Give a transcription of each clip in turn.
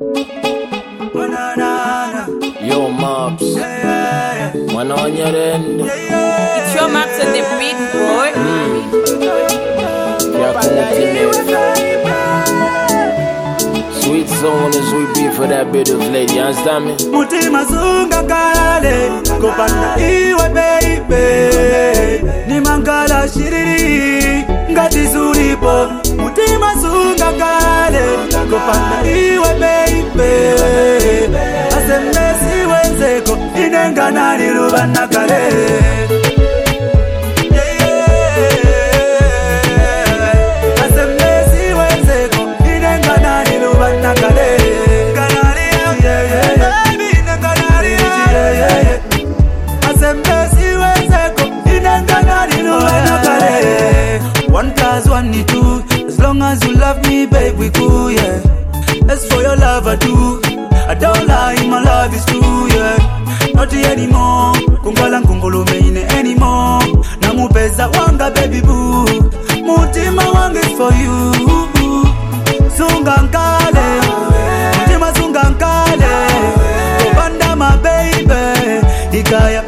Yo, Mops. One on your end. It's your Mops and the beat, boy. Sweet song as we be for that bit of lady, you understand me? Mutima zunga kale, kopanda iwe baby. Ni mangala shiriri, ngati zuripo. Mutima zunga kale, kopanda iwe baby. Asemesi wenzeko, inengana nirubana kale. As long as you love me, babe, we cool, yeah. That's for your love I do. I don't lie, my love is true, yeah. Not anymore, kungala nkungulu meine anymore. Namupeza wanga, baby boo. Mutima wanga is for you. Sungankale, mutima sungankale. Kopanda my baby, ikaya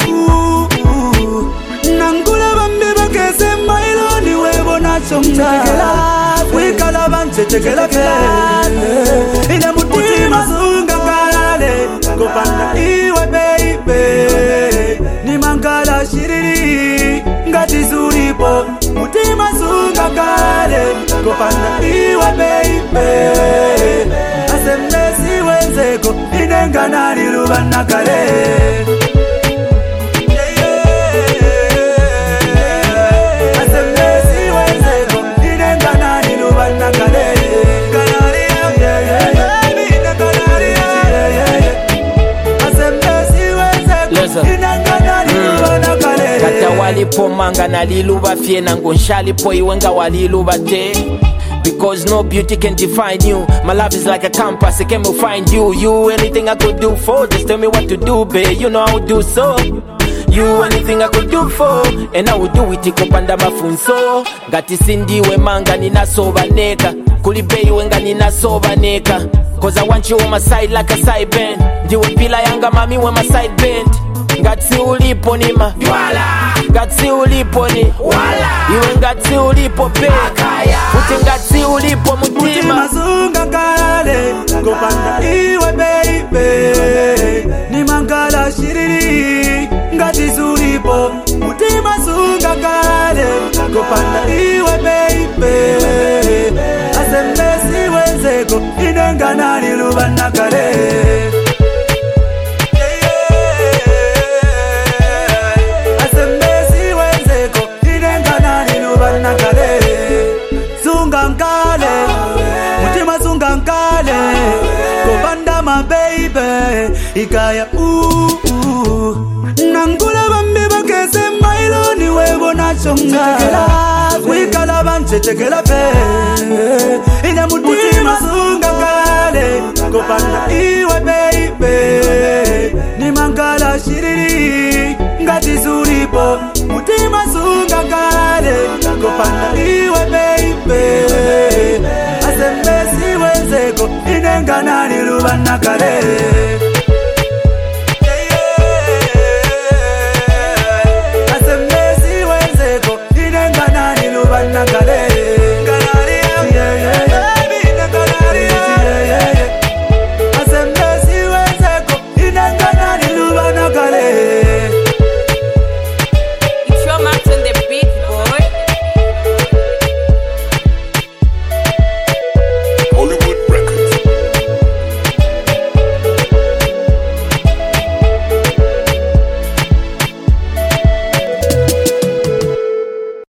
Nangula bambi bakese mailo ni webo na chomta. Wikala banche tekela kele. Ina mutima zunga kale. Kopanda iwe baby. Ni mangala shiriri. Ngati zuripo. Mutima zunga kale. Kopanda iwe baby. Asemesi wenzeko. Inengana nirubana kale. Kata walipo manga na liluba fie na ngonshalipo iwenga waliluba te. Because no beauty can define you. My love is like a compass, it can find you. You, anything I could do for, just tell me what to do, babe. You know I would do so. You, anything I could do for, and I would do it. Ikopanda mafunso. Gati sindi we manga nina soba neka. Kulibe wenga nina soba neka. Cause I want you on my side like a side band. Ndiwe pila yanga mami when my side bend. Ngatsi ulipo nima wala, ngatsi ulipo ni wala. Iwe ngatsi ulipo pe uti ngatsi ulipo mutima. Mutima zunga kale, kopanda iwe baby. Ni mangala shiriri, ngati zuripo. Mutima zunga kale, kopanda iwe baby. Asemesi wenzeko, inengana nirubana kale. Mutima zungankale, kopanda my baby, ikaya Nangula bambi bakese mailo ni webo na chonga. Wikala banche tekela pe. Ina mutima zungankale, kopanda iwe baby. Ni mangala shiriri, ngati zuripo. Mutima zungankale, kopanda iwe baby. Asemesi wenzeko, inengana nirubana kale.